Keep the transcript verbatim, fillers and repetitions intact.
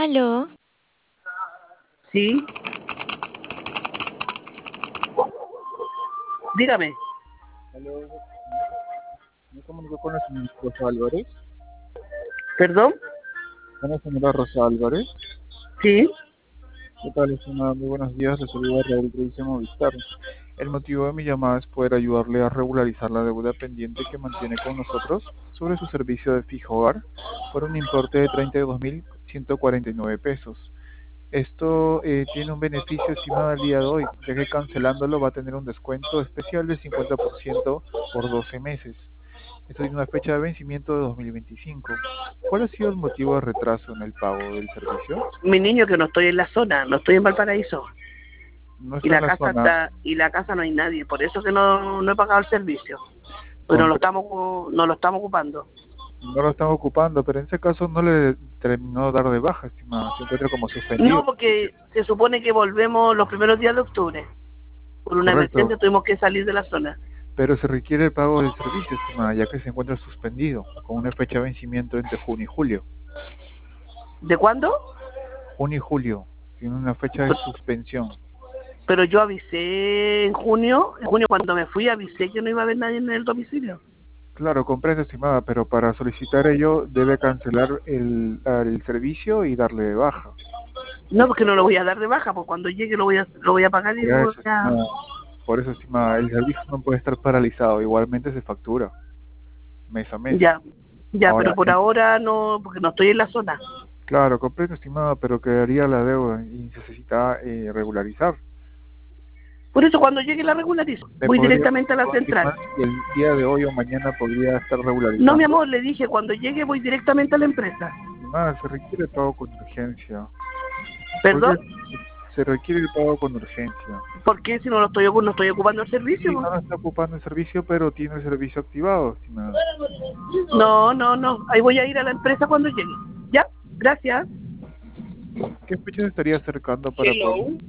Aló, Sí, dígame. Aló, me comunico con la señora Rosa Álvarez. ¿Perdón? Con la señora Rosa Álvarez. Sí. ¿Qué tal, estimada? Muy buenos días. Le saluda Raúl Ruiz de Movistar. El motivo de mi llamada es poder ayudarle a regularizar la deuda pendiente que mantiene con nosotros sobre su servicio de fijo hogar por un importe de treinta y dos mil ciento cuarenta y nueve pesos. Esto eh, tiene un beneficio estimado al día de hoy, ya que cancelándolo va a tener un descuento especial del cincuenta por ciento por doce meses. Esto tiene una fecha de vencimiento de dos mil veinticinco. ¿Cuál ha sido el motivo de retraso en el pago del servicio? Mi niño, que no estoy en la zona, no estoy en Valparaíso. No Y está en la la casa zona, está, y la casa no hay nadie, por eso que no, no he pagado el servicio. Pero lo compre- estamos, no lo estamos ocupando. no lo están ocupando, pero en ese caso no le terminó de dar de baja, estimada. Se encuentra como suspendido. No, porque se supone que volvemos los primeros días de octubre. Por una Correcto, emergencia tuvimos que salir de la zona. pero se requiere el pago del servicio, estimada, ya que se encuentra suspendido, con una fecha de vencimiento entre junio y julio. ¿De cuándo? Junio y julio, tiene una fecha de suspensión. Pero yo avisé en junio, en junio cuando me fui avisé que no iba a haber nadie en el domicilio. Claro, comprendo, estimada, pero para solicitar ello debe cancelar el, el servicio y darle de baja. No, porque no lo voy a dar de baja, porque cuando llegue lo voy a, lo voy a pagar y lo Ya voy es, a... estimada, por eso, estimada, el servicio no puede estar paralizado, igualmente se factura mes a mes. Ya, ya, pero Ahora, por en- ahora no, porque no estoy en la zona. claro, comprendo, estimada, pero quedaría la deuda y necesita eh, regularizar. Por eso cuando llegue la regularizo, ¿Me voy podría directamente a la central. confirmar si el día de hoy o mañana podría estar No, mi regularizando? amor, le dije, cuando llegue voy directamente a la empresa. Estimada, se requiere pago con urgencia. ¿Perdón? ¿Podría- Se requiere el pago con urgencia. ¿Por qué si no lo estoy, no estoy ocupando el Sí, servicio? no lo está ocupando el servicio, pero tiene el servicio activado, estimada. No, no, no, ahí voy a ir a la empresa cuando llegue. ¿Ya? Gracias. ¿Qué fecha se estaría acercando para poder Hello.